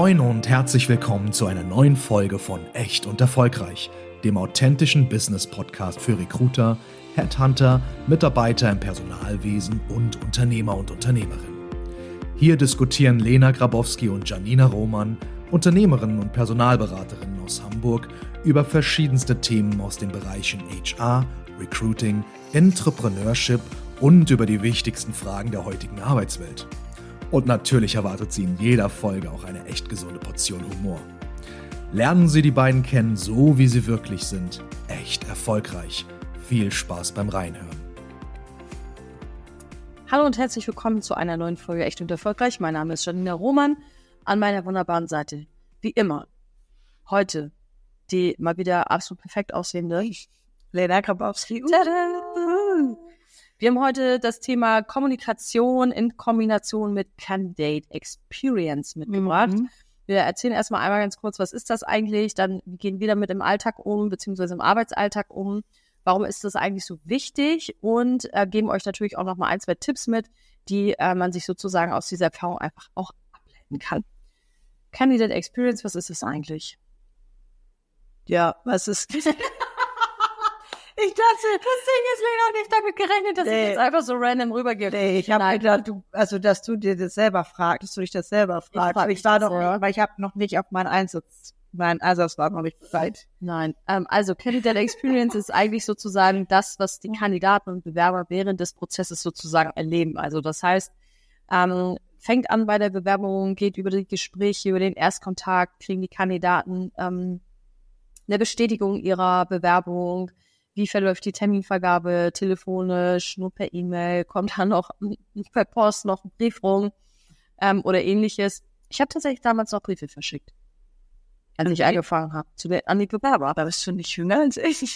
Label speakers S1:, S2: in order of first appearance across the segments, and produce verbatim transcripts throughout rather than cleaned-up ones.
S1: Moin und herzlich willkommen zu einer neuen Folge von Echt und Erfolgreich, dem authentischen Business-Podcast für Recruiter, Headhunter, Mitarbeiter im Personalwesen und Unternehmer und Unternehmerinnen. Hier diskutieren Lena Grabowski und Janina Roman, Unternehmerinnen und Personalberaterinnen aus Hamburg, über verschiedenste Themen aus den Bereichen H R, Recruiting, Entrepreneurship und über die wichtigsten Fragen der heutigen Arbeitswelt. Und natürlich erwartet Sie in jeder Folge auch eine echt gesunde Portion Humor. Lernen Sie die beiden kennen, so wie sie wirklich sind. Echt erfolgreich. Viel Spaß beim Reinhören.
S2: Hallo und herzlich willkommen zu einer neuen Folge Echt und Erfolgreich. Mein Name ist Janina Roman. An meiner wunderbaren Seite, wie immer, heute die mal wieder absolut perfekt aussehende Lena Grabowski. Wir haben heute das Thema Kommunikation in Kombination mit Candidate Experience mitgebracht. Mhm. Wir erzählen erstmal einmal ganz kurz, was ist das eigentlich? Dann gehen wir damit im Alltag um, beziehungsweise im Arbeitsalltag um. Warum ist das eigentlich so wichtig? Und äh, geben euch natürlich auch nochmal ein, zwei Tipps mit, die äh, man sich sozusagen aus dieser Erfahrung einfach auch ableiten kann. Candidate Experience, was ist es eigentlich?
S3: Ja, was ist...
S2: Ich dachte, das Ding ist Lena nicht damit gerechnet, dass
S3: nee.
S2: ich jetzt einfach so random rübergebe.
S3: Nee, ich habe gedacht, du, also dass du dir das selber fragst, dass du dich das selber fragst.
S2: Ich, frag
S3: ich war doch,
S2: ja.
S3: weil ich habe noch nicht auf meinen Einsatz, mein Einsatz war noch nicht bereit.
S2: Nein, ähm, also Candidate Experience ist eigentlich sozusagen das, was die Kandidaten und Bewerber während des Prozesses sozusagen erleben. Also das heißt, ähm, fängt an bei der Bewerbung, geht über die Gespräche, über den Erstkontakt, kriegen die Kandidaten ähm, eine Bestätigung ihrer Bewerbung. Wie verläuft die Terminvergabe, telefonisch, nur per E-Mail, kommt dann noch per Post noch ein Brief rum ähm, oder ähnliches. Ich habe tatsächlich damals noch Briefe verschickt, als okay. ich angefangen habe, zu den, an die Bewerber.
S3: Da bist du nicht jünger als ich.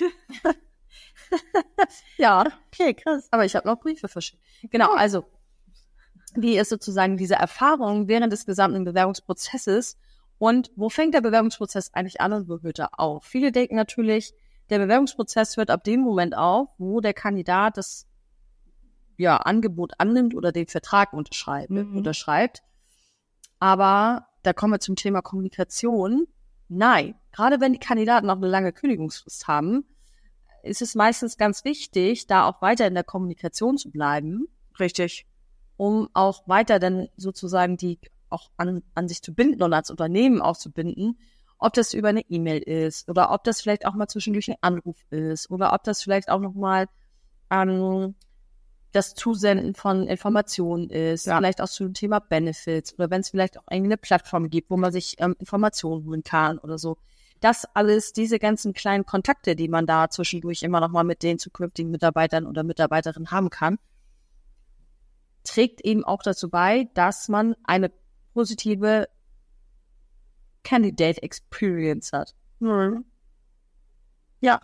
S2: Ja, okay, krass. Aber ich habe noch Briefe verschickt. Genau, also wie ist sozusagen diese Erfahrung während des gesamten Bewerbungsprozesses und wo fängt der Bewerbungsprozess eigentlich an und wo hört er auf? Viele denken natürlich, der Bewerbungsprozess hört ab dem Moment auf, wo der Kandidat das ja, Angebot annimmt oder den Vertrag unterschreibt, mhm. unterschreibt. Aber da kommen wir zum Thema Kommunikation. Nein, gerade wenn die Kandidaten auch eine lange Kündigungsfrist haben, ist es meistens ganz wichtig, da auch weiter in der Kommunikation zu bleiben.
S3: Richtig.
S2: Um auch weiter dann sozusagen die auch an, an sich zu binden und als Unternehmen auch zu binden. Ob das über eine E-Mail ist oder ob das vielleicht auch mal zwischendurch ein Anruf ist oder ob das vielleicht auch nochmal ähm, das Zusenden von Informationen ist, ja. Vielleicht auch zum Thema Benefits oder wenn es vielleicht auch eine Plattform gibt, wo man sich ähm, Informationen holen kann oder so. Das alles, diese ganzen kleinen Kontakte, die man da zwischendurch immer nochmal mit den zukünftigen Mitarbeitern oder Mitarbeiterinnen haben kann, trägt eben auch dazu bei, dass man eine positive Candidate Experience hat.
S3: Mhm. Ja.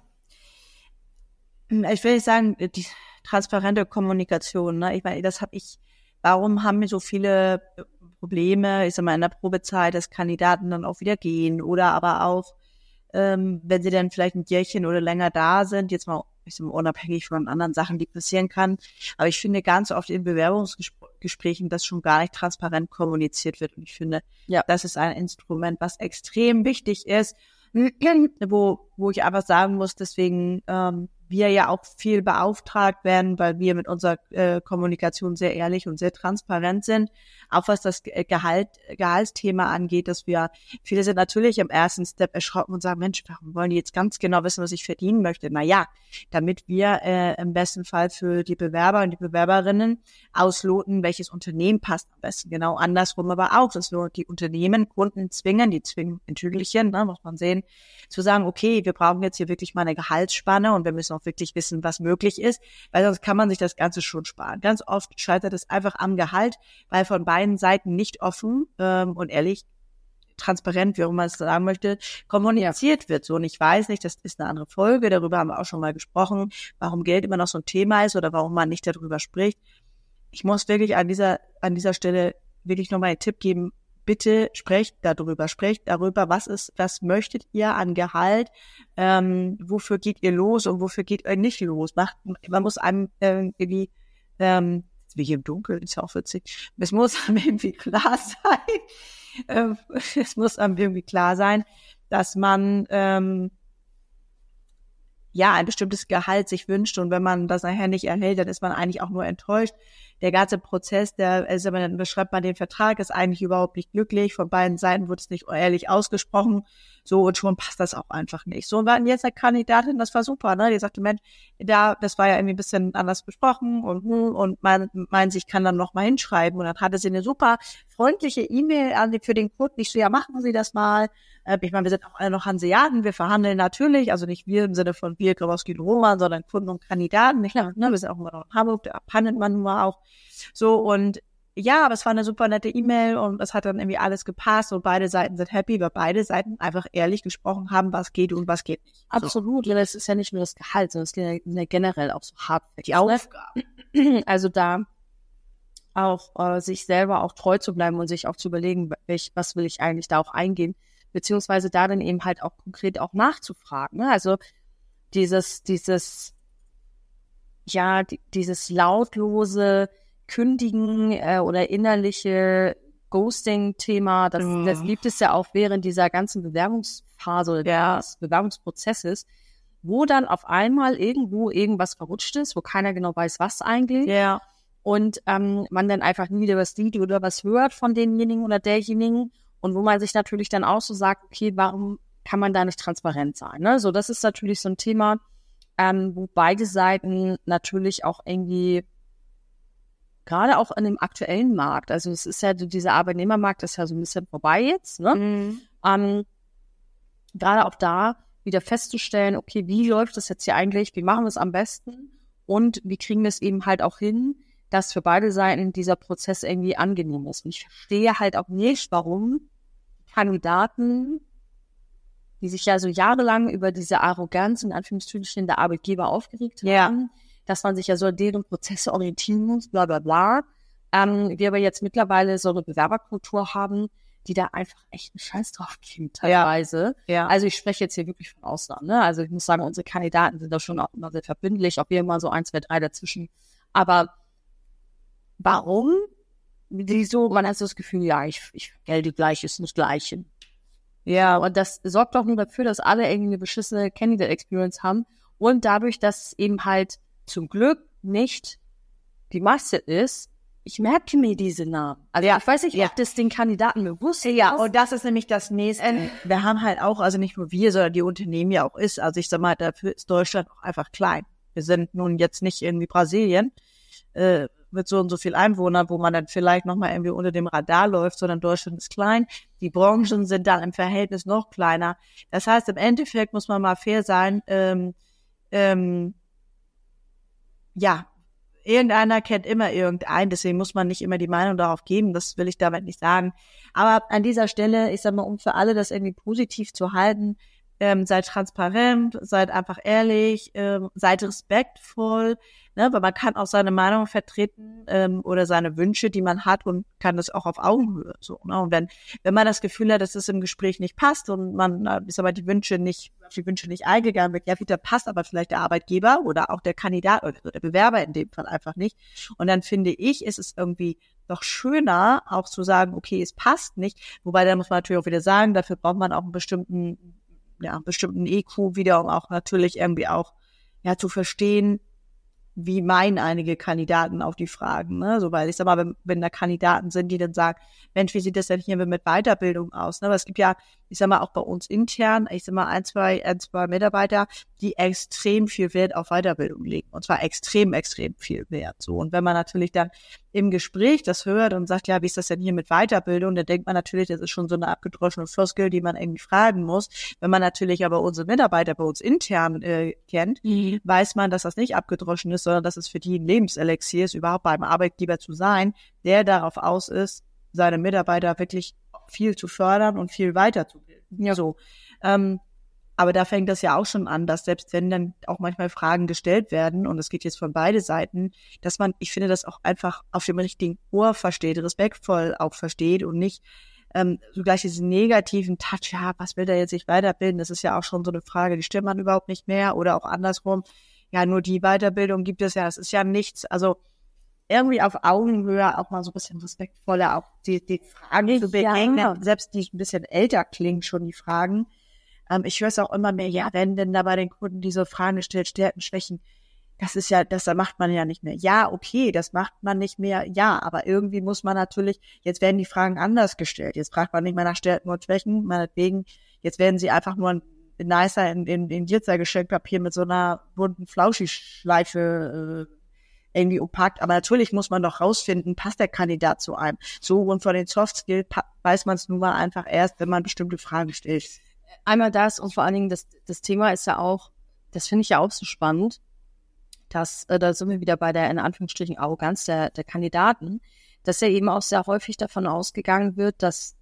S3: Ich will nicht sagen, die transparente Kommunikation, ne? Ich meine, das habe ich, warum haben wir so viele Probleme, ich sag mal, in der Probezeit, dass Kandidaten dann auch wieder gehen oder aber auch, ähm, wenn sie dann vielleicht ein Jährchen oder länger da sind, jetzt mal, ich sag mal, unabhängig von anderen Sachen, die passieren kann. Aber ich finde ganz oft in Bewerbungsgesprächen, dass schon gar nicht transparent kommuniziert wird. Und ich finde, ja, das ist ein Instrument, was extrem wichtig ist, wo, wo ich einfach sagen muss, deswegen, ähm, wir ja auch viel beauftragt werden, weil wir mit unserer äh, Kommunikation sehr ehrlich und sehr transparent sind. Auch was das Gehalt, Gehaltsthema angeht, dass wir, viele sind natürlich im ersten Step erschrocken und sagen, Mensch, warum wollen die jetzt ganz genau wissen, was ich verdienen möchte? Na ja, damit wir äh, im besten Fall für die Bewerber und die Bewerberinnen ausloten, welches Unternehmen passt am besten. Genau andersrum aber auch, dass wir die Unternehmen, Kunden zwingen, die zwingen Entschuldigen, ne, muss man sehen, zu sagen, okay, wir brauchen jetzt hier wirklich mal eine Gehaltsspanne und wir müssen auch wirklich wissen, was möglich ist, weil sonst kann man sich das Ganze schon sparen. Ganz oft scheitert es einfach am Gehalt, weil von beiden Seiten nicht offen ähm, und ehrlich, transparent, wie auch immer man es sagen möchte, kommuniziert wird. So, und ich weiß nicht, das ist eine andere Folge, darüber haben wir auch schon mal gesprochen, warum Geld immer noch so ein Thema ist oder warum man nicht darüber spricht. Ich muss wirklich an dieser an dieser Stelle wirklich nochmal einen Tipp geben, bitte sprecht darüber, sprecht darüber, was ist, was möchtet ihr an Gehalt, ähm, wofür geht ihr los und wofür geht ihr nicht los. Macht, man muss einem äh, irgendwie ähm, wie hier im Dunkeln, ist ja auch witzig. Es muss einem irgendwie klar sein, es muss einem irgendwie klar sein, dass man ähm, ja ein bestimmtes Gehalt sich wünscht und wenn man das nachher nicht erhält, dann ist man eigentlich auch nur enttäuscht. Der ganze Prozess, der, also dann beschreibt man den Vertrag, ist eigentlich überhaupt nicht glücklich. Von beiden Seiten wurde es nicht ehrlich ausgesprochen. So, und schon passt das auch einfach nicht. So, und wir hatten jetzt eine Kandidatin, das war super, ne? Die sagte, Mensch, da, das war ja irgendwie ein bisschen anders besprochen und, und man meint, ich kann dann noch mal hinschreiben. Und dann hatte sie eine super freundliche E-Mail an die, für den Kunden. Ich so, ja, machen Sie das mal. Ich meine, wir sind auch alle noch Hanseaten, wir verhandeln natürlich, also nicht wir im Sinne von wir, Grabowski und Roman, sondern Kunden und Kandidaten. Ich glaube, ne, wir sind auch immer noch in Hamburg, da handelt man nun mal auch. So, und ja, aber es war eine super nette E-Mail und es hat dann irgendwie alles gepasst und beide Seiten sind happy, weil beide Seiten einfach ehrlich gesprochen haben, was geht und was geht nicht.
S2: Absolut, so. Das ist ja nicht nur das Gehalt, sondern es ist ja generell auch so hart.
S3: Die Aufgabe.
S2: Also da auch äh, sich selber auch treu zu bleiben und sich auch zu überlegen, welch, was will ich eigentlich da auch eingehen, beziehungsweise da dann eben halt auch konkret auch nachzufragen. Ne? Also dieses, dieses, ja, die, dieses lautlose Kündigen äh, oder innerliche Ghosting-Thema, das,
S3: mhm.
S2: das gibt es ja auch während dieser ganzen Bewerbungsphase oder
S3: ja.
S2: des Bewerbungsprozesses, wo dann auf einmal irgendwo irgendwas verrutscht ist, wo keiner genau weiß, was eigentlich.
S3: Ja.
S2: Und ähm, man dann einfach nie wieder was sieht oder was hört von denjenigen oder derjenigen. Und wo man sich natürlich dann auch so sagt, okay, warum kann man da nicht transparent sein? Ne? So, das ist natürlich so ein Thema, ähm, wo beide Seiten natürlich auch irgendwie, gerade auch in dem aktuellen Markt, also es ist ja, dieser Arbeitnehmermarkt ist ja so ein bisschen vorbei jetzt, ne?
S3: Mhm.
S2: Ähm, gerade auch da wieder festzustellen, okay, wie läuft das jetzt hier eigentlich, wie machen wir es am besten und wie kriegen wir es eben halt auch hin, dass für beide Seiten dieser Prozess irgendwie angenehm ist. Und ich verstehe halt auch nicht, warum Kandidaten, die sich ja so jahrelang über diese Arroganz in Anführungsstrichen der Arbeitgeber aufgeregt
S3: ja.
S2: haben, dass man sich ja so an deren Prozesse orientieren muss, bla bla bla. Ähm, wir aber jetzt mittlerweile so eine Bewerberkultur haben, die da einfach echt einen Scheiß drauf geben teilweise.
S3: Ja. Ja.
S2: Also ich spreche jetzt hier wirklich von Ausnahmen. Ne? Also ich muss sagen, unsere Kandidaten sind da schon auch immer sehr verbindlich, auch wir immer so eins, zwei, drei dazwischen. Aber warum? Wieso? Man hat so das Gefühl, ja, ich, ich gelte gleich, ist das Gleiche. Ja, und das sorgt doch nur dafür, dass alle irgendwie eine beschissene Candidate Experience haben und dadurch, dass es eben halt zum Glück nicht die Masse ist, ich merke mir diese Namen. Also ja, ich weiß nicht, ja. ob das den Kandidaten bewusst ist.
S3: Ja, und das ist nämlich das Nächste. Ähm, wir haben halt auch, also nicht nur wir, sondern die Unternehmen ja auch ist. Also ich sag mal, dafür ist Deutschland auch einfach klein. Wir sind nun jetzt nicht irgendwie Brasilien äh, mit so und so viel Einwohnern, wo man dann vielleicht nochmal irgendwie unter dem Radar läuft, sondern Deutschland ist klein. Die Branchen sind dann im Verhältnis noch kleiner. Das heißt, im Endeffekt muss man mal fair sein, ähm, ähm, ja, irgendeiner kennt immer irgendeinen, deswegen muss man nicht immer die Meinung darauf geben, das will ich damit nicht sagen. Aber an dieser Stelle, ich sag mal, um für alle das irgendwie positiv zu halten, ähm, seid transparent, seid einfach ehrlich, ähm, seid respektvoll, ne, weil man kann auch seine Meinung vertreten ähm, oder seine Wünsche, die man hat und kann das auch auf Augenhöhe so. Ne? Und wenn wenn man das Gefühl hat, dass es im Gespräch nicht passt und man ist aber die Wünsche nicht, auf die Wünsche nicht eingegangen wird, ja wieder passt aber vielleicht der Arbeitgeber oder auch der Kandidat oder der Bewerber in dem Fall einfach nicht. Und dann finde ich, ist es irgendwie doch schöner, auch zu sagen, okay, es passt nicht. Wobei, da muss man natürlich auch wieder sagen, dafür braucht man auch einen bestimmten ja, einen bestimmten E Q wieder, um auch natürlich irgendwie auch ja zu verstehen, wie meinen einige Kandidaten auf die Fragen, ne? So, weil ich sag mal, wenn, wenn da Kandidaten sind, die dann sagen, Mensch, wie sieht das denn hier mit Weiterbildung aus? Ne? Aber es gibt ja, ich sag mal, auch bei uns intern, ich sag mal, ein, zwei, ein, zwei Mitarbeiter, die extrem viel Wert auf Weiterbildung legen. Und zwar extrem, extrem viel Wert. So. Und wenn man natürlich dann im Gespräch das hört und sagt, ja, wie ist das denn hier mit Weiterbildung? Dann denkt man natürlich, das ist schon so eine abgedroschene Floskel, die man irgendwie fragen muss. Wenn man natürlich aber unsere Mitarbeiter bei uns intern äh, kennt, mhm. weiß man, dass das nicht abgedroschen ist, sondern dass es für die ein Lebenselixier ist, überhaupt beim Arbeitgeber zu sein, der darauf aus ist, seine Mitarbeiter wirklich viel zu fördern und viel weiterzubilden. Ja, so. Ähm, aber da fängt das ja auch schon an, dass selbst wenn dann auch manchmal Fragen gestellt werden, und es geht jetzt von beide Seiten, dass man, ich finde, das auch einfach auf dem richtigen Ohr versteht, respektvoll auch versteht und nicht ähm, so gleich diesen negativen Touch, ja, was will der jetzt sich weiterbilden? Das ist ja auch schon so eine Frage, die stimmt man überhaupt nicht mehr oder auch andersrum. Ja, nur die Weiterbildung gibt es ja, das ist ja nichts. Also irgendwie auf Augenhöhe auch mal so ein bisschen respektvoller auch die, die Fragen zu begegnen, ja. Selbst die ein bisschen älter klingen schon, die Fragen. Ähm, ich höre es auch immer mehr, ja, wenn denn da bei den Kunden diese Fragen gestellt, Stärken, Schwächen, das ist ja, das macht man ja nicht mehr. Ja, okay, das macht man nicht mehr, ja, aber irgendwie muss man natürlich, jetzt werden die Fragen anders gestellt. Jetzt fragt man nicht mehr nach Stärken und Schwächen, meinetwegen, jetzt werden sie einfach nur ein nicer in, in, in Glitzergeschenkpapier mit so einer bunten Flauschi-Schleife äh, irgendwie umpackt. Aber natürlich muss man doch rausfinden, passt der Kandidat zu einem. So, und von den Soft Skills weiß man es nun mal einfach erst, wenn man bestimmte Fragen stellt.
S2: Einmal das und vor allen Dingen das, das Thema ist ja auch, das finde ich ja auch so spannend, dass, äh, da sind wir wieder bei der, in Anführungsstrichen, Arroganz der, der Kandidaten, dass ja eben auch sehr häufig davon ausgegangen wird, dass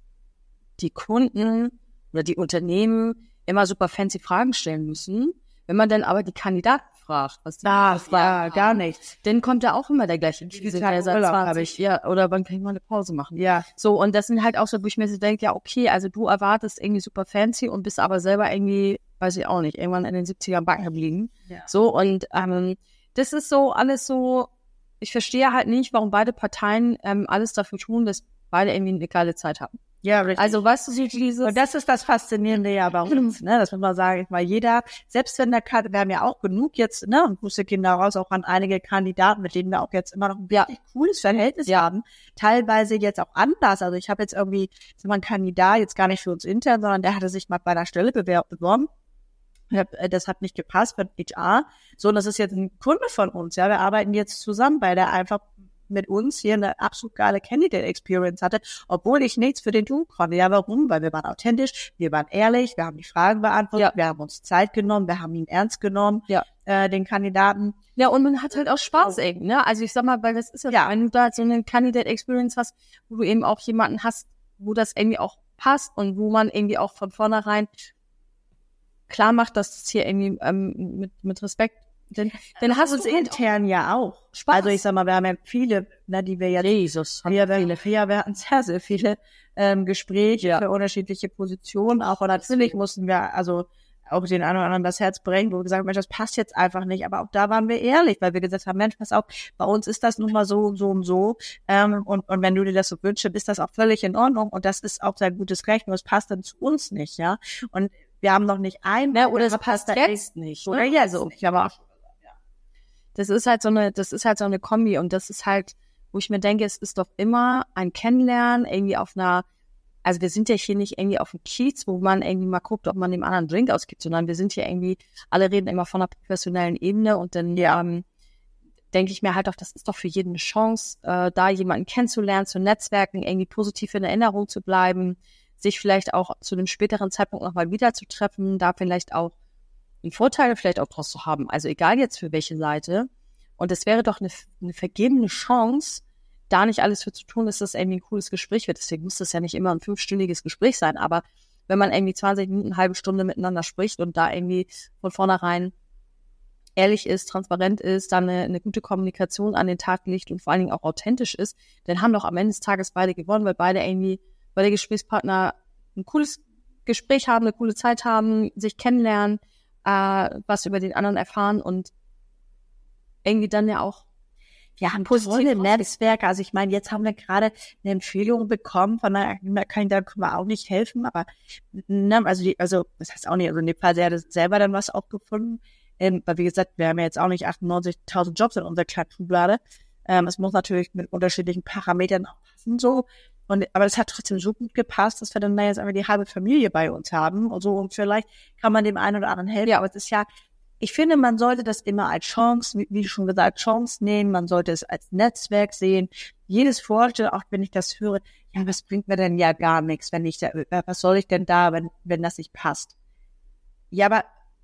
S2: die Kunden oder die Unternehmen immer super fancy Fragen stellen müssen. Wenn man dann aber die Kandidaten fragt, was die
S3: ah,
S2: fragen,
S3: ja, gar nichts.
S2: Dann kommt ja auch immer der gleiche Diese zwanzig, ja, oder wann kann ich mal eine Pause machen?
S3: Ja.
S2: So, und das sind halt auch so, wo ich mir so denke, ja, okay, also du erwartest irgendwie super fancy und bist aber selber irgendwie, weiß ich auch nicht, irgendwann in den siebzigern backen geblieben. Ja. So, und ähm, das ist so alles so, ich verstehe halt nicht, warum beide Parteien ähm, alles dafür tun, dass beide irgendwie eine geile Zeit haben.
S3: Ja, richtig.
S2: Also, weißt du, so dieses...
S3: Und das ist das Faszinierende ja bei uns, ne, das muss man sagen, weil jeder, selbst wenn der Kandidat, wir haben ja auch genug jetzt, ne, und Grüße Kinder raus, auch an einige Kandidaten, mit denen wir auch jetzt immer noch ein wirklich ja. cooles Verhältnis ja. haben, teilweise jetzt auch anders, also ich habe jetzt irgendwie, ist mal ein Kandidat, jetzt gar nicht für uns intern, sondern der hatte sich mal bei einer Stelle beworben, das hat nicht gepasst für H R, so, und das ist jetzt ein Kunde von uns, ja, wir arbeiten jetzt zusammen, weil der einfach mit uns hier eine absolut geile Candidate Experience hatte, obwohl ich nichts für den tun konnte. Ja, warum? Weil wir waren authentisch, wir waren ehrlich, wir haben die Fragen beantwortet, ja. wir haben uns Zeit genommen, wir haben ihn ernst genommen, ja. äh, den Kandidaten.
S2: Ja, und man hat halt auch Spaß eben, ne? Also ich sag mal, weil das ist ja, ja. wenn du da halt so eine Candidate Experience hast, wo du eben auch jemanden hast, wo das irgendwie auch passt und wo man irgendwie auch von vornherein klar macht, dass es hier irgendwie ähm, mit, mit Respekt Denn,
S3: dann hast du es intern ja auch. Spaß. Also ich sag mal, wir haben ja viele, ne, die wir jetzt,
S2: Jesus,
S3: wir, viele. Wir, wir hatten sehr, sehr viele ähm, Gespräche ja. für unterschiedliche Positionen auch. Und natürlich mussten wir also auch den einen oder anderen das Herz brechen, wo wir gesagt haben, Mensch, das passt jetzt einfach nicht. Aber auch da waren wir ehrlich, weil wir gesagt haben, Mensch, pass auf, bei uns ist das nun mal so und so und so. Ähm, und, und wenn du dir das so wünschst, ist das auch völlig in Ordnung. Und das ist auch sehr gutes Recht, nur es passt dann zu uns nicht, ja. Und wir haben noch nicht ein...
S2: Ne, oder es passt jetzt nicht.
S3: Oder ne? jetzt nicht. Aber auch
S2: Das ist halt so eine, das ist halt so eine Kombi und das ist halt, wo ich mir denke, es ist doch immer ein Kennenlernen, irgendwie auf einer, also wir sind ja hier nicht irgendwie auf dem Kiez, wo man irgendwie mal guckt, ob man dem anderen einen Drink ausgibt, sondern wir sind hier irgendwie, alle reden immer von einer professionellen Ebene und dann ja. ähm, denke ich mir halt auch, das ist doch für jeden eine Chance, äh, da jemanden kennenzulernen, zu netzwerken, irgendwie positiv in Erinnerung zu bleiben, sich vielleicht auch zu einem späteren Zeitpunkt nochmal wieder zu treffen, da vielleicht auch einen Vorteil vielleicht auch draus zu haben. Also egal jetzt für welche Seite. Und es wäre doch eine, eine vergebene Chance, da nicht alles für zu tun, dass das irgendwie ein cooles Gespräch wird. Deswegen muss das ja nicht immer ein fünfstündiges Gespräch sein. Aber wenn man irgendwie zwanzig Minuten, eine halbe Stunde miteinander spricht und da irgendwie von vornherein ehrlich ist, transparent ist, dann eine, eine gute Kommunikation an den Tag legt und vor allen Dingen auch authentisch ist, dann haben doch am Ende des Tages beide gewonnen, weil beide irgendwie, weil der Gesprächspartner ein cooles Gespräch haben, eine coole Zeit haben, sich kennenlernen, Uh, was über den anderen erfahren und irgendwie dann ja auch
S3: ja ein positive Netzwerk. Also ich meine, jetzt haben wir gerade eine Empfehlung bekommen von einer Kandidatin, können wir auch nicht helfen, aber ne, also die, also das heißt auch nicht, also in dem Fall, sie hat selber dann was auch gefunden, ähm, weil wie gesagt, wir haben ja jetzt auch nicht achtundneunzigtausend Jobs in unserer kleinen Schublade. Ähm, es muss natürlich mit unterschiedlichen Parametern auch passen so. Und, aber es hat trotzdem so gut gepasst, dass wir dann da jetzt einfach die halbe Familie bei uns haben und so. Und vielleicht kann man dem einen oder anderen helfen. Ja, aber es ist ja, ich finde, man sollte das immer als Chance, wie, wie schon gesagt, Chance nehmen. Man sollte es als Netzwerk sehen. Jedes Vorstellen, auch wenn ich das höre, ja, was bringt mir denn ja gar nichts, wenn ich da, was soll ich denn da, wenn, wenn das nicht passt? Ja, aber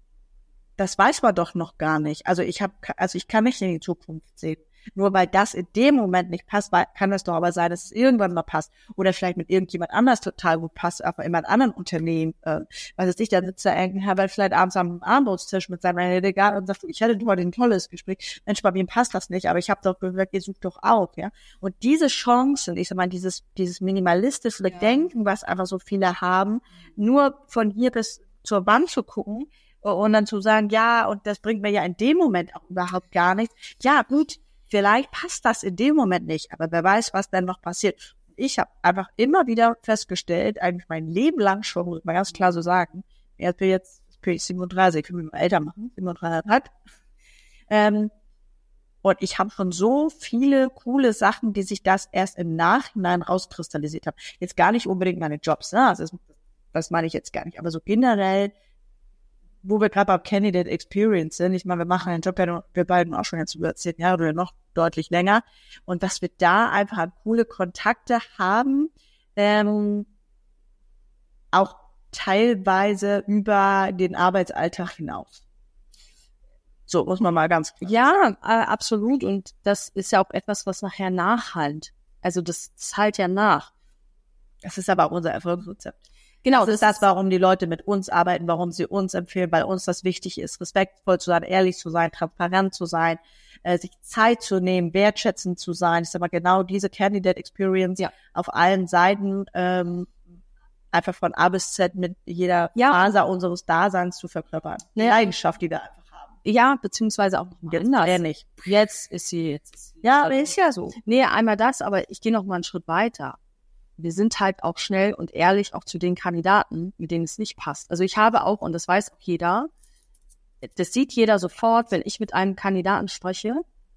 S3: das weiß man doch noch gar nicht. Also ich habe, also ich kann nicht in die Zukunft sehen. Nur weil das in dem Moment nicht passt, kann es doch aber sein, dass es irgendwann mal passt. Oder vielleicht mit irgendjemand anders total gut passt, aber in einem anderen Unternehmen. Äh, was ist ich, da sitzt da irgendein Herbert vielleicht abends am Armbrotstisch mit seiner Hildegard und sagt, ich hatte nur ein tolles Gespräch. Mensch, bei mir passt das nicht, aber ich habe doch gehört, ihr sucht doch auch, ja. Und diese Chancen, ich sag mal, dieses, dieses minimalistische ja. Denken, was einfach so viele haben, nur von hier bis zur Wand zu gucken und dann zu sagen, ja, und das bringt mir ja in dem Moment auch überhaupt gar nichts. Ja, gut. Vielleicht passt das in dem Moment nicht, aber wer weiß, was dann noch passiert. Ich habe einfach immer wieder festgestellt, eigentlich mein Leben lang schon, muss man ganz klar so sagen, ich bin jetzt ich bin siebenunddreißig, ich kann mich mal älter machen, siebenunddreißig. Ähm, und ich habe schon so viele coole Sachen, die sich das erst im Nachhinein rauskristallisiert haben. Jetzt gar nicht unbedingt meine Jobs, ne? Also das, das meine ich jetzt gar nicht, aber so generell, wo wir gerade beim Candidate Experience sind. Ich meine, wir machen den Job ja, wir beiden auch schon jetzt über zehn Jahre oder noch deutlich länger. Und dass wir da einfach coole Kontakte haben, ähm, auch teilweise über den Arbeitsalltag hinaus. So, muss man mal ganz klar
S2: Ja, äh, absolut. Und das ist ja auch etwas, was nachher nachhalt. Also das, das halt ja nach.
S3: Das ist aber auch unser Erfolgsrezept.
S2: Genau,
S3: das ist das, warum die Leute mit uns arbeiten, warum sie uns empfehlen, weil uns das wichtig ist, respektvoll zu sein, ehrlich zu sein, transparent zu sein, äh, sich Zeit zu nehmen, wertschätzend zu sein. Ich sag mal, genau diese Candidate Experience
S2: ja.
S3: auf allen Seiten, ähm, einfach von A bis Z mit jeder
S2: ja.
S3: Faser unseres Daseins zu verkörpern. Die
S2: ja.
S3: Leidenschaft, die wir einfach haben.
S2: Ja, beziehungsweise auch noch
S3: jetzt
S2: anders.
S3: Nicht.
S2: Jetzt ist sie, jetzt ist sie.
S3: Ja, aber ist ja so.
S2: Nee, einmal das, aber ich gehe noch mal einen Schritt weiter. Wir sind halt auch schnell und ehrlich auch zu den Kandidaten, mit denen es nicht passt. Also ich habe auch, und das weiß auch jeder, das sieht jeder sofort, wenn ich mit einem Kandidaten spreche,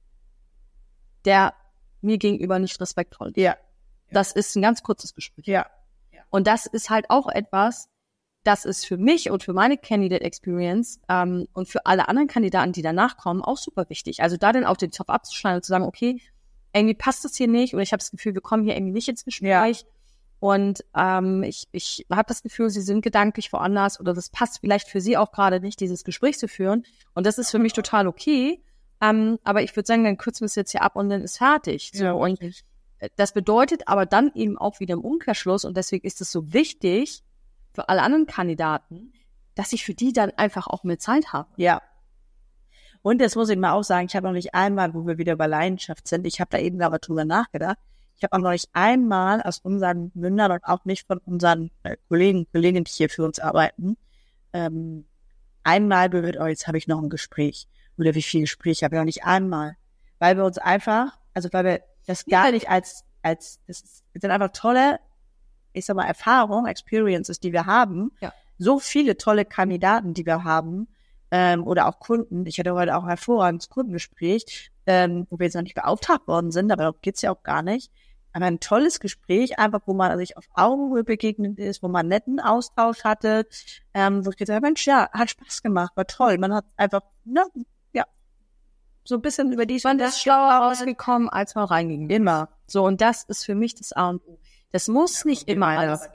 S2: der mir gegenüber nicht respektvoll ist.
S3: Ja.
S2: Das ist ein ganz kurzes Gespräch.
S3: Ja.
S2: ja. Und das ist halt auch etwas, das ist für mich und für meine Candidate Experience ähm, und für alle anderen Kandidaten, die danach kommen, auch super wichtig. Also da dann auch den Topf abzuschneiden und zu sagen, okay, irgendwie passt das hier nicht oder ich habe das Gefühl, wir kommen hier irgendwie nicht ins Gespräch ja. und ähm, ich ich habe das Gefühl, sie sind gedanklich woanders oder das passt vielleicht für sie auch gerade nicht, dieses Gespräch zu führen und das ist für mich total okay, ähm, aber ich würde sagen, dann kürzen wir es jetzt hier ab und dann ist fertig. So.
S3: Ja,
S2: und das bedeutet aber dann eben auch wieder im Umkehrschluss und deswegen ist es so wichtig für alle anderen Kandidaten, dass ich für die dann einfach auch mehr Zeit habe.
S3: Ja. Und das muss ich mal auch sagen, ich habe noch nicht einmal, wo wir wieder bei Leidenschaft sind, ich habe da eben aber drüber nachgedacht, ich habe auch noch nicht einmal aus unseren Mündern und auch nicht von unseren äh, Kollegen, Kolleginnen, die hier für uns arbeiten, ähm, einmal berührt, oh, jetzt habe ich noch ein Gespräch. Oder wie viel Gespräche habe ich noch nicht einmal. Weil wir uns einfach, also weil wir das gar nicht als, als, das, ist, das sind einfach tolle, ich sag mal, Erfahrungen, Experiences, die wir haben.
S2: Ja.
S3: So viele tolle Kandidaten, die wir haben, Ähm, oder auch Kunden. Ich hatte heute auch ein hervorragendes Kundengespräch, ähm, wo wir jetzt noch nicht beauftragt worden sind, aber darum geht's ja auch gar nicht. Aber ein tolles Gespräch, einfach wo man sich auf Augenhöhe begegnet ist, wo man einen netten Austausch hatte, ähm, wo ich gesagt habe, Mensch, ja, hat Spaß gemacht, war toll. Man hat einfach, ne, ja, so ein bisschen über die...
S2: Man ist schlauer rausgekommen, als man reinging. Immer. So, und das ist für mich das A und O. Das muss ja, nicht immer alles...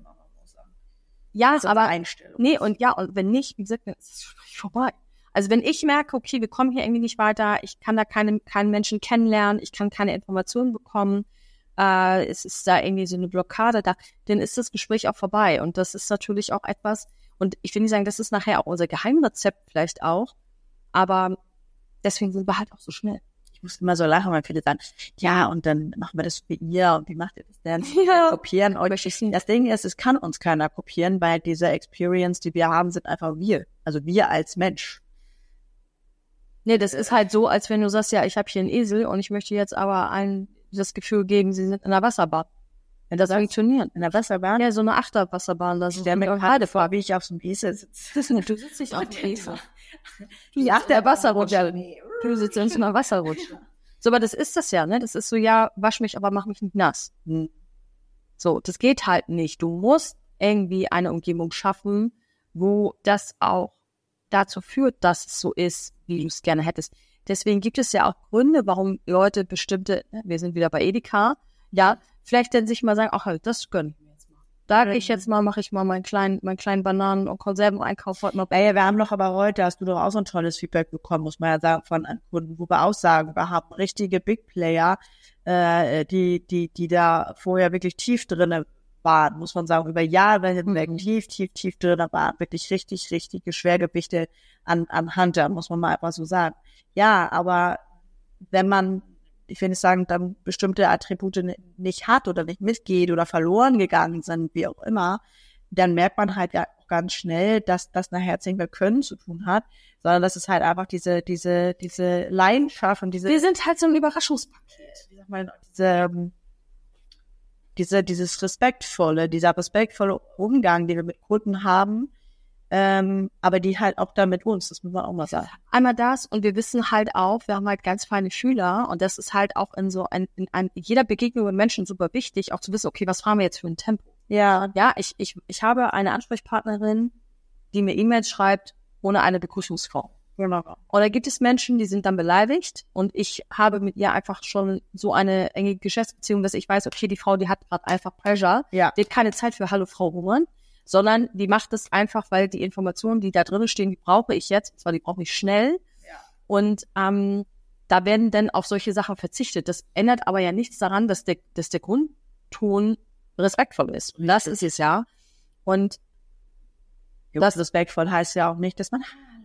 S2: Ja, also aber
S3: Einstellung.
S2: Nee, und ja, und wenn nicht, wie gesagt, dann ist es vorbei. Also wenn ich merke, okay, wir kommen hier irgendwie nicht weiter, ich kann da keine, keinen Menschen kennenlernen, ich kann keine Informationen bekommen, äh, es ist da irgendwie so eine Blockade da, dann ist das Gespräch auch vorbei. Und das ist natürlich auch etwas, und ich will nicht sagen, das ist nachher auch unser Geheimrezept vielleicht auch, aber deswegen sind wir halt auch so schnell.
S3: Ich muss immer so lachen, weil viele sagen, ja, und dann machen wir das für ihr und wie macht ihr das denn?
S2: Ja.
S3: Wir kopieren euch. Das Ding ist, es kann uns keiner kopieren, weil diese Experience, die wir haben, sind einfach wir. Also wir als Mensch.
S2: Nee, das ist halt so, als wenn du sagst, ja, ich habe hier einen Esel und ich möchte jetzt aber allen das Gefühl geben, sie sind in einer Wasserbahn. Wenn das funktioniert.
S3: In der Wasserbahn?
S2: Ja, so eine Achterwasserbahn. Das
S3: ist der mir gerade vor, wie ich auf so einem Esel sitze.
S2: Du sitzt nicht auf dem Esel. Du sitzt der Wasserrutsche. Du sitzt in so einer Wasserrutsche. So, aber das ist das ja, ne? Das ist so, ja, wasch mich, aber mach mich nicht nass. Hm. So, das geht halt nicht. Du musst irgendwie eine Umgebung schaffen, wo das auch dazu führt, dass es so ist, wie du es gerne hättest. Deswegen gibt es ja auch Gründe, warum Leute bestimmte, ne, wir sind wieder bei Edeka, ja, vielleicht dann sich mal sagen, ach, das gönn ich mir jetzt mal. Da gehe ich jetzt mal, mache ich mal meinen kleinen, meinen kleinen Bananen- und Konserveneinkauf heute mal.
S3: Naja, wir haben doch aber heute, hast du doch auch so ein tolles Feedback bekommen, muss man ja sagen, von Kunden, wo wir auch sagen, wir haben richtige Big Player, äh, die, die, die da vorher wirklich tief drinne waren, muss man sagen, über Jahre hinweg, mhm. tief, tief, tief drin waren, wirklich richtig, richtige Schwergewichte an, an Hunter, muss man mal einfach so sagen. Ja, aber wenn man, ich will nicht sagen, dann bestimmte Attribute nicht hat oder nicht mitgeht oder verloren gegangen sind, wie auch immer, dann merkt man halt ja auch ganz schnell, dass das nachher jetzt nicht mehr Können zu tun hat, sondern das ist halt einfach diese, diese, diese Leidenschaft und diese...
S2: Wir sind halt so ein Überraschungspaket.
S3: Wie sagt man, diese, diese, dieses respektvolle, dieser respektvolle Umgang, den wir mit Kunden haben, ähm, aber die halt auch da mit uns, das muss man auch mal sagen.
S2: Einmal das und wir wissen halt auch, wir haben halt ganz feine Schüler und das ist halt auch in so ein, in ein, jeder Begegnung mit Menschen super wichtig, auch zu wissen, okay, was fahren wir jetzt für ein Tempo?
S3: Ja.
S2: Ja, ich, ich, ich habe eine Ansprechpartnerin, die mir E-Mails schreibt, ohne eine Begrüßungsform.
S3: Genau.
S2: Und da gibt es Menschen, die sind dann beleidigt und ich habe mit ihr einfach schon so eine enge Geschäftsbeziehung, dass ich weiß, okay, die Frau, die hat gerade einfach Pressure,
S3: Ja.
S2: die hat keine Zeit für Hallo Frau Roman, sondern die macht es einfach, weil die Informationen, die da drin stehen, die brauche ich jetzt, und zwar die brauche ich schnell.
S3: Ja.
S2: Und ähm, da werden dann auf solche Sachen verzichtet. Das ändert aber ja nichts daran, dass der, dass der Grundton respektvoll ist. Und das ist es ja. Und
S3: Das respektvoll heißt ja auch nicht, dass man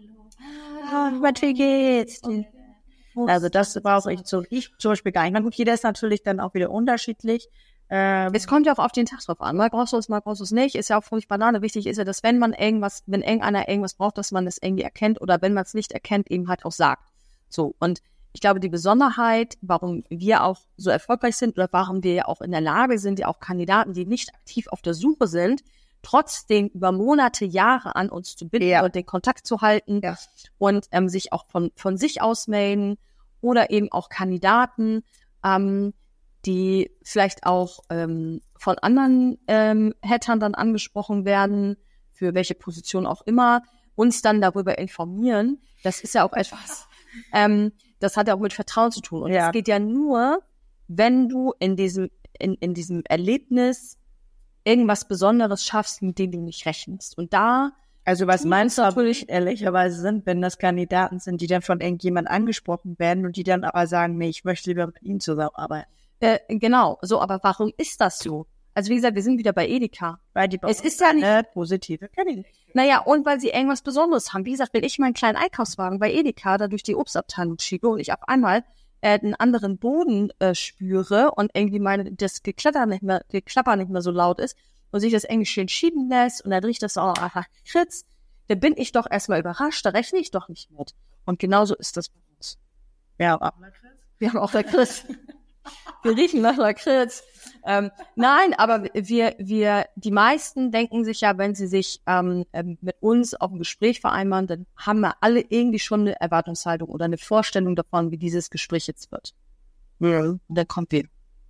S3: Hallo, Hallo, wie geht's? Also das brauche ich so, ich zum Beispiel gar nicht. Na gut, jeder ist natürlich dann auch wieder unterschiedlich. Ähm,
S2: es kommt ja auch auf den Tag drauf an. Mal brauchst du es, mal brauchst du es nicht. Ist ja auch völlig Banane. Wichtig ist ja, dass wenn man irgendwas, wenn irgendeiner irgendwas braucht, dass man das irgendwie erkennt oder wenn man es nicht erkennt, eben halt auch sagt. So. Und ich glaube, die Besonderheit, warum wir auch so erfolgreich sind oder warum wir ja auch in der Lage sind, ja auch Kandidaten, die nicht aktiv auf der Suche sind, trotzdem über Monate, Jahre an uns zu binden
S3: Ja.
S2: und den Kontakt zu halten
S3: Ja.
S2: und ähm, sich auch von, von sich aus melden oder eben auch Kandidaten, ähm, die vielleicht auch ähm, von anderen ähm, Headhuntern angesprochen werden, für welche Position auch immer, uns dann darüber informieren. Das ist ja auch etwas, ähm, das hat ja auch mit Vertrauen zu tun. Und
S3: Ja.
S2: das geht ja nur, wenn du in diesem, in, in diesem Erlebnis irgendwas Besonderes schaffst, mit dem du nicht rechnest. Und da,
S3: Also was
S2: tut
S3: meinst
S2: es
S3: du
S2: natürlich-
S3: natürlich ehrlicherweise sind, wenn das Kandidaten sind, die dann von irgendjemand angesprochen werden und die dann aber sagen, nee, ich möchte lieber mit ihnen zusammenarbeiten.
S2: äh, genau, so, aber warum ist das so? Also wie gesagt, wir sind wieder bei Edeka.
S3: Weil die
S2: Es ist ja nicht-
S3: eine positive Kandidatin.
S2: Naja, und weil sie irgendwas Besonderes haben. Wie gesagt, wenn ich meinen kleinen Einkaufswagen bei Edeka da durch die Obstabteilung schiebe und ich auf einmal äh, einen anderen Boden äh, spüre und irgendwie meine, das Gekletter nicht mehr, Geklapper nicht mehr so laut ist und sich das irgendwie schön schieben lässt und dann riecht das auch nach Kritz, dann bin ich doch erstmal überrascht, da rechne ich doch nicht mit. Und genauso ist das bei uns.
S3: Ja, aber
S2: Wir haben auch Lakritz. Wir riechen nach Lakritz. Ähm, nein, aber wir, wir, die meisten denken sich ja, wenn sie sich ähm, ähm, mit uns auf ein Gespräch vereinbaren, dann haben wir alle irgendwie schon eine Erwartungshaltung oder eine Vorstellung davon, wie dieses Gespräch jetzt wird.
S3: ja.
S2: Und dann kommt wir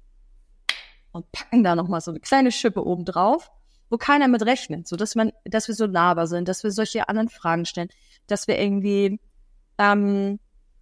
S2: und packen da nochmal so eine kleine Schippe oben drauf, wo keiner mit rechnet, so dass man, dass wir so nahbar sind, dass wir solche anderen Fragen stellen, dass wir irgendwie ähm,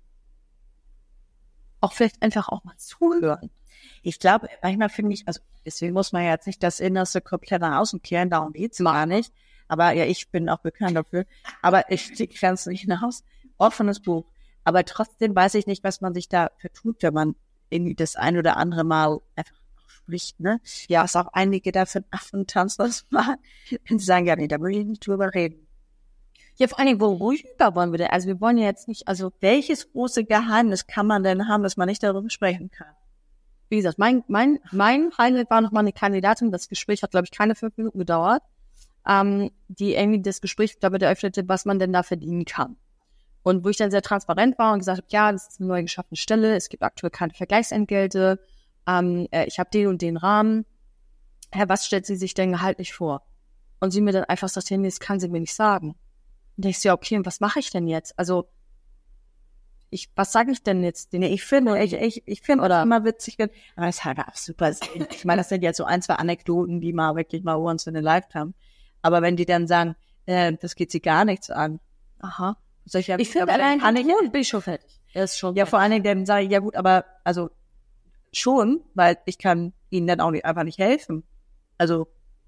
S2: auch vielleicht einfach auch mal zuhören.
S3: Ich glaube, manchmal finde ich, also deswegen muss man ja jetzt nicht das Innerste komplett nach außen kehren, darum geht's gar nicht. Aber ja, ich bin auch bekannt dafür. Aber ich grenze nicht nach Haus. Offenes Buch. Aber trotzdem weiß ich nicht, was man sich da vertut, wenn man irgendwie das ein oder andere Mal einfach spricht, ne? Ja, was auch einige da für einen Affentanz das machen. Und sie sagen, ja, nee, da will ich nicht drüber reden.
S2: Ja, vor allen Dingen, worüber wollen wir denn? Also wir wollen ja jetzt nicht, also
S3: Welches große Geheimnis kann man denn haben, dass man nicht darüber sprechen kann?
S2: wie gesagt, mein, mein, mein Highlight war nochmal eine Kandidatin, das Gespräch hat, glaube ich, keine fünf Minuten gedauert, ähm, die irgendwie das Gespräch damit eröffnete, was man denn da verdienen kann. Und wo ich dann sehr transparent war und gesagt habe, ja, das ist eine neu geschaffene Stelle, es gibt aktuell keine Vergleichsentgelte, ähm, äh, ich habe den und den Rahmen. Herr, was stellt sie sich denn gehaltlich vor? Und sie mir dann einfach sagt, nee, das kann sie mir nicht sagen. Und ich so, ja, okay, und was mache ich denn jetzt? Also, ich, was sage ich denn jetzt?
S3: Nee, ich finde, ich, ich, ich finde
S2: Oder-
S3: das immer witzig, wenn, aber es ist halt auch super. Ich meine, das sind jetzt so ein, zwei Anekdoten, die mal wirklich mal once in a lifetime. Aber wenn die dann sagen, äh, das geht sie gar nichts an. Aha. Sag ich, ja,
S2: Ich finde
S3: aber dann
S2: allein,
S3: kann ich,
S2: hier bin ich schon fertig. Er ist schon
S3: ja, vor allen Dingen, dann sage ich, ja gut, aber, also, schon, weil ich kann ihnen dann auch nicht, einfach nicht helfen. Also,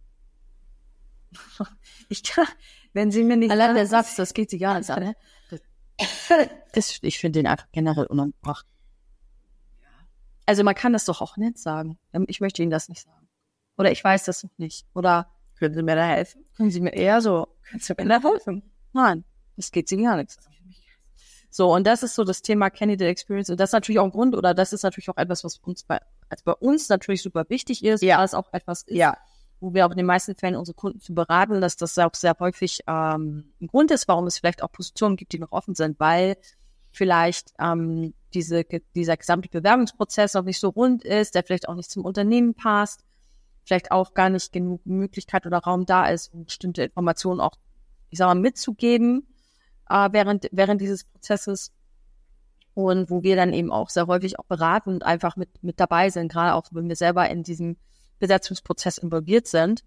S3: ich kann, wenn sie mir nicht
S2: allein der Satz, das geht sie gar nicht an. Ne? Das, ich finde den einfach generell unangebracht. Also man kann das doch auch nicht sagen. Ich möchte Ihnen das nicht sagen. Oder ich weiß das noch nicht. Oder
S3: können Sie mir da helfen?
S2: können Sie mir eher so,
S3: Können Sie mir da helfen?
S2: nein, das geht Sie gar nichts. So, und das ist so das Thema Candidate Experience. Und das ist natürlich auch ein Grund, oder das ist natürlich auch etwas, was uns bei, als bei uns natürlich super wichtig ist,
S3: Ja.
S2: weil es auch etwas ist,
S3: Ja.
S2: wo wir auch in den meisten Fällen unsere Kunden zu beraten, dass das auch sehr häufig ähm, ein Grund ist, warum es vielleicht auch Positionen gibt, die noch offen sind, weil vielleicht ähm, diese, dieser gesamte Bewerbungsprozess noch nicht so rund ist, der vielleicht auch nicht zum Unternehmen passt, vielleicht auch gar nicht genug Möglichkeit oder Raum da ist, um bestimmte Informationen auch, ich sag mal, mitzugeben äh, während während dieses Prozesses. Und wo wir dann eben auch sehr häufig auch beraten und einfach mit mit dabei sind, gerade auch wenn wir selber in diesem Besetzungsprozess involviert sind.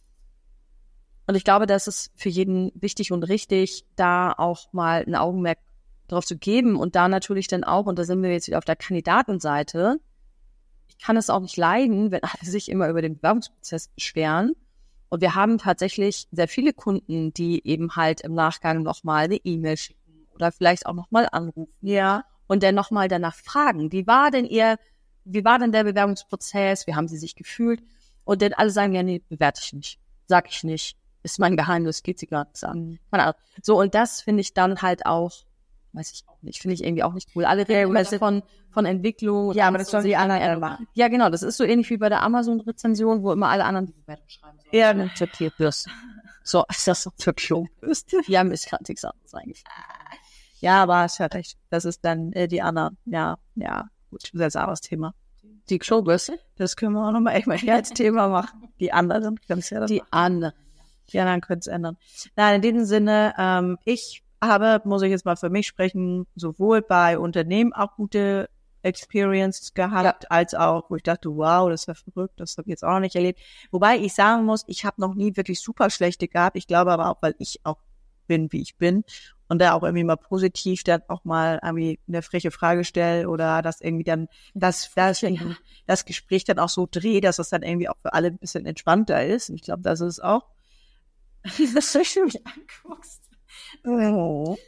S2: Und ich glaube, das ist für jeden wichtig und richtig, da auch mal ein Augenmerk drauf zu geben und da natürlich dann auch, und da sind wir jetzt wieder auf der Kandidatenseite, ich kann es auch nicht leiden, wenn alle sich immer über den Bewerbungsprozess beschweren. Und wir haben tatsächlich sehr viele Kunden, die eben halt im Nachgang nochmal eine E-Mail schicken oder vielleicht auch nochmal anrufen.
S3: Ja.
S2: Und dann nochmal danach fragen, wie war denn ihr, wie war denn der Bewerbungsprozess, wie haben sie sich gefühlt? Und dann alle sagen, ja, nee, bewerte ich nicht, sag ich nicht, ist mein Geheimnis, geht sie gar nicht an. So, und das finde ich dann halt auch, weiß ich auch nicht, finde ich irgendwie auch nicht cool. Alle reden immer von, von Entwicklung.
S3: Ja, aber das sollen die anderen machen.
S2: Ja, genau, das ist so ähnlich wie bei der Amazon-Rezension, wo immer alle anderen die Bewertung schreiben sollen.
S3: Ja, ne.
S2: Bürste. So, ist das so für Bürste? Ja, mir ist gerade nichts anderes eigentlich.
S3: Ja, aber es hat recht. Das ist dann äh, die anderen. Ja, ja. Gut, das ist ein anderes Thema.
S2: Die Klobürste?
S3: Das können wir auch nochmal echt mal hier als Thema machen. Die anderen können es ja das
S2: Die
S3: machen.
S2: anderen.
S3: Die anderen können es ändern. Nein, in diesem Sinne, ähm, ich habe, muss ich jetzt mal für mich sprechen, sowohl bei Unternehmen auch gute Experience gehabt, ja. als auch, wo ich dachte, wow, das ist ja verrückt, das habe ich jetzt auch noch nicht erlebt. Wobei ich sagen muss, ich habe noch nie wirklich super schlechte gehabt. Ich glaube aber auch, weil ich auch bin, wie ich bin und da auch irgendwie mal positiv dann auch mal irgendwie eine freche Frage stelle oder dass irgendwie dann das, das, das Gespräch dann auch so dreht, dass es dann irgendwie auch für alle ein bisschen entspannter ist. Und ich glaube, das ist auch, das soll ich mich anguckst. Oh.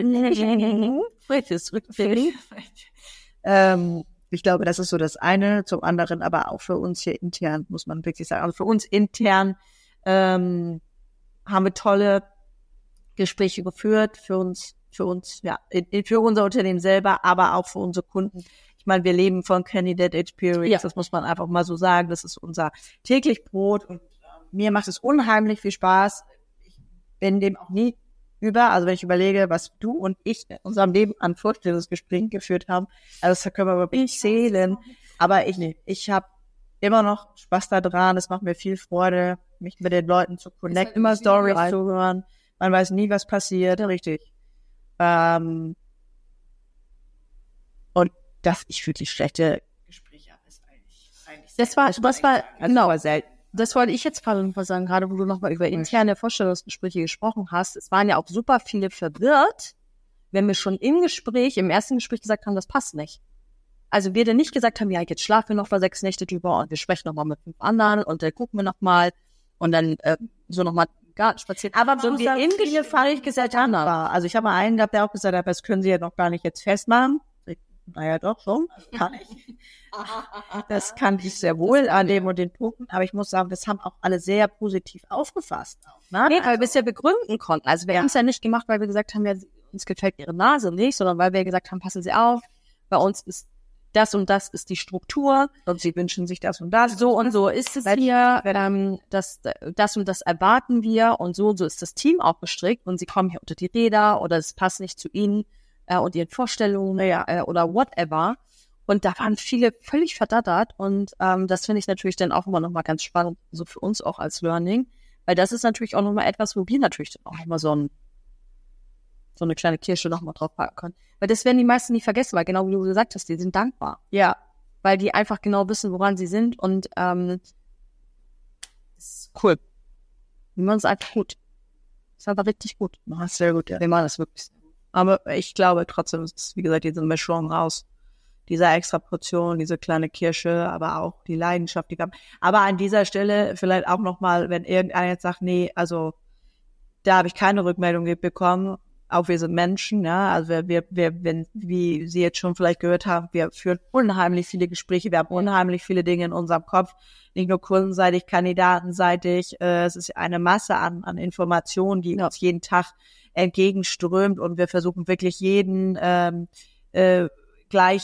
S3: ähm, ich glaube, das ist so das eine. Zum anderen aber auch für uns hier intern, muss man wirklich sagen. Also für uns intern ähm, haben wir tolle Gespräche geführt, für uns, für uns, ja, für unser Unternehmen selber, aber auch für unsere Kunden. Ich meine, wir leben von Candidate Experience, ja. Das muss man einfach mal so sagen. Das ist unser täglich Brot und mir macht es unheimlich viel Spaß. Ich bin dem auch nie über, also wenn ich überlege, was du und ich in unserem Leben an Vorstellungsgesprächen geführt haben, also das können wir überhaupt nicht zählen. Aber ich, ich habe immer noch Spaß daran. Es macht mir viel Freude, mich mit den Leuten zu connecten, immer Stories zu hören. Man weiß nie, was passiert, richtig. Ähm, und dass ich wirklich schlechte Gespräche habe, ist eigentlich, eigentlich
S2: das war, das war, genau,
S3: selten.
S2: Das wollte ich jetzt gerade noch mal sagen, gerade wo du nochmal über interne Vorstellungsgespräche gesprochen hast. Es waren ja auch super viele verwirrt, wenn wir schon im Gespräch, im ersten Gespräch gesagt haben, das passt nicht. Also wir dann nicht gesagt haben, ja, jetzt schlafen wir noch mal sechs Nächte drüber und wir sprechen noch mal mit fünf anderen und dann gucken wir noch mal und dann äh, so noch mal Garten spazieren.
S3: Aber
S2: so
S3: wir im Gespräch fand gesagt haben, also ich habe mal einen gehabt, der auch gesagt hat, das können Sie ja noch gar nicht jetzt festmachen. Naja, doch, schon. Kann ich. Das kann ich sehr wohl an dem und den Punkten. Aber ich muss sagen, das haben auch alle sehr positiv aufgefasst.
S2: Ne? Nee, weil wir es ja begründen konnten. Also wir ja. haben es ja nicht gemacht, weil wir gesagt haben, ja, uns gefällt Ihre Nase nicht, sondern weil wir gesagt haben, passen Sie auf, bei uns ist das und das ist die Struktur.
S3: Und Sie wünschen sich das und das.
S2: So und so ist es hier. Ähm, das, das und das erwarten wir. Und so und so ist das Team auch gestrickt. Und Sie kommen hier unter die Räder oder es passt nicht zu Ihnen und ihren Vorstellungen ja. äh, oder whatever. Und da waren viele völlig verdattert und ähm, das finde ich natürlich dann auch immer nochmal ganz spannend, so für uns auch als Learning, weil das ist natürlich auch nochmal etwas, wo wir natürlich dann auch nochmal so, ein, so eine kleine Kirsche nochmal drauf packen können. Weil das werden die meisten nie vergessen, weil genau wie du gesagt hast, die sind dankbar.
S3: Ja.
S2: Weil die einfach genau wissen, woran sie sind und ähm, das ist cool. Wir machen es einfach gut. Das ist einfach richtig gut.
S3: Das ist sehr gut, ja.
S2: Wir machen das wirklich sehr.
S3: Aber ich glaube trotzdem, es ist, wie gesagt, diese Mischung raus. Diese extra Portion, diese kleine Kirsche, aber auch die Leidenschaft, die gab. Aber an dieser Stelle vielleicht auch nochmal, wenn irgendeiner jetzt sagt, nee, also da habe ich keine Rückmeldung bekommen, auch wir sind Menschen, ja, also wir, wir, wir, wenn, wie Sie jetzt schon vielleicht gehört haben, wir führen unheimlich viele Gespräche, wir haben unheimlich viele Dinge in unserem Kopf, nicht nur kundenseitig, kandidatenseitig, äh, es ist eine Masse an, an Informationen, die uns jeden Tag entgegenströmt und wir versuchen wirklich jeden ähm, äh,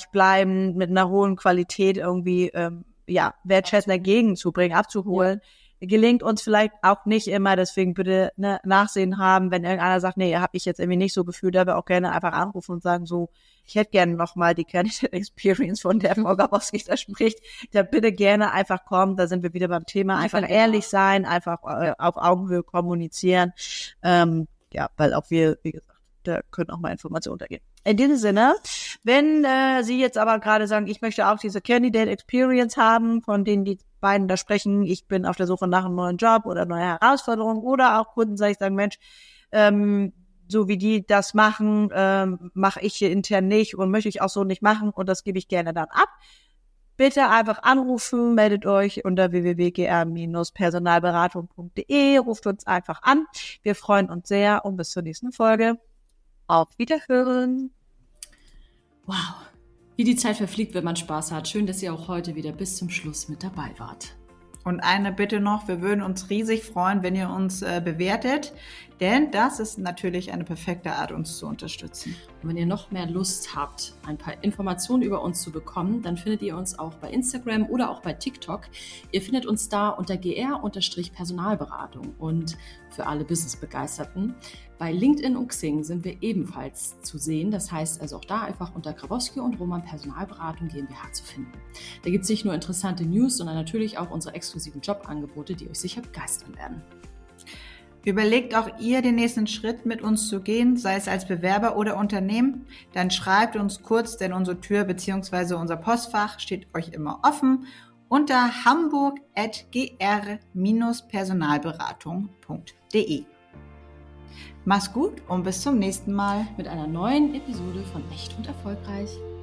S3: gleichbleibend mit einer hohen Qualität irgendwie ähm, ja wertschätzend entgegenzubringen, abzuholen. gelingt uns vielleicht auch nicht immer, deswegen bitte ne, Nachsehen haben, wenn irgendeiner sagt, nee, habe ich jetzt irgendwie nicht so gefühlt, da wir auch gerne einfach anrufen und sagen so, ich hätte gerne nochmal die Candidate Experience, von der Frau Grabowski da spricht, da bitte gerne einfach kommen, da sind wir wieder beim Thema, einfach ehrlich sein, einfach äh, auf Augenhöhe kommunizieren, ähm, ja, weil auch wir, wie gesagt, da können auch mal Informationen untergehen. In diesem Sinne, wenn äh, Sie jetzt aber gerade sagen, ich möchte auch diese Candidate Experience haben, von denen die beiden da sprechen, ich bin auf der Suche nach einem neuen Job oder neue Herausforderungen oder auch Kunden, sage ich, sagen, Mensch, ähm, so wie die das machen, ähm, mache ich hier intern nicht und möchte ich auch so nicht machen und das gebe ich gerne dann ab. Bitte einfach anrufen, meldet euch unter w w w punkt g r Bindestrich personalberatung punkt d e, ruft uns einfach an. Wir freuen uns sehr und bis zur nächsten Folge. Auf Wiederhören.
S2: Wow, wie die Zeit verfliegt, wenn man Spaß hat. Schön, dass ihr auch heute wieder bis zum Schluss mit dabei wart.
S4: Und eine Bitte noch, wir würden uns riesig freuen, wenn ihr uns äh, bewertet, denn das ist natürlich eine perfekte Art, uns zu unterstützen.
S2: Und wenn ihr noch mehr Lust habt, ein paar Informationen über uns zu bekommen, dann findet ihr uns auch bei Instagram oder auch bei TikTok. Ihr findet uns da unter g r Personalberatung und für alle Business-Begeisterten. Bei LinkedIn und Xing sind wir ebenfalls zu sehen. Das heißt also auch da einfach unter Grabowski und Roman Personalberatung GmbH zu finden. Da gibt es nicht nur interessante News, sondern natürlich auch unsere exklusiven Jobangebote, die euch sicher begeistern werden.
S4: Überlegt auch ihr, den nächsten Schritt mit uns zu gehen, sei es als Bewerber oder Unternehmen, dann schreibt uns kurz, denn unsere Tür bzw. unser Postfach steht euch immer offen unter hamburg at g r Personalberatung punkt d e. Mach's gut und bis zum nächsten Mal
S2: mit einer neuen Episode von Echt und Erfolgreich.